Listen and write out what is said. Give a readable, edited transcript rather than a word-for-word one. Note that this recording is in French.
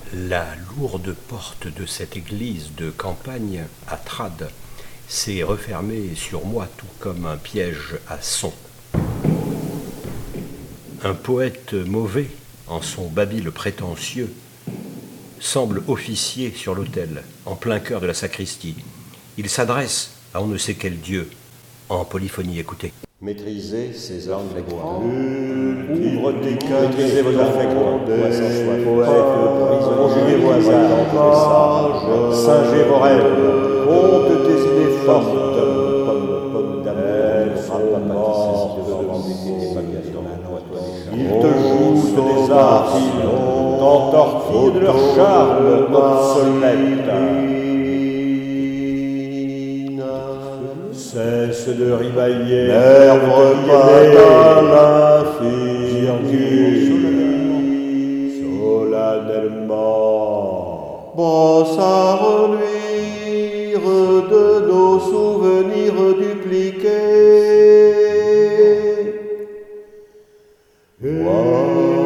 La lourde porte de cette église de campagne à Trade s'est refermée sur moi tout comme un piège à son. Un poète mauvais, en son babil prétentieux, semble officier sur l'autel, en plein cœur de la sacristie. Il s'adresse à on ne sait quel dieu, en polyphonie, écoutez. Maîtrisez ces orgues grégoires. Ouvre tes cœurs, maîtrisez vos affects. Conjuguez vos hasards, singez vos rêves. Compte tes idées fortes. Pomme d'amour, ils te jouent des arts, t'entortillent de leur charme obsolète. Cesse de rivailler, lèvre pas la virgule, solennellement. Brosse à reluire de nos souvenirs dupliqués.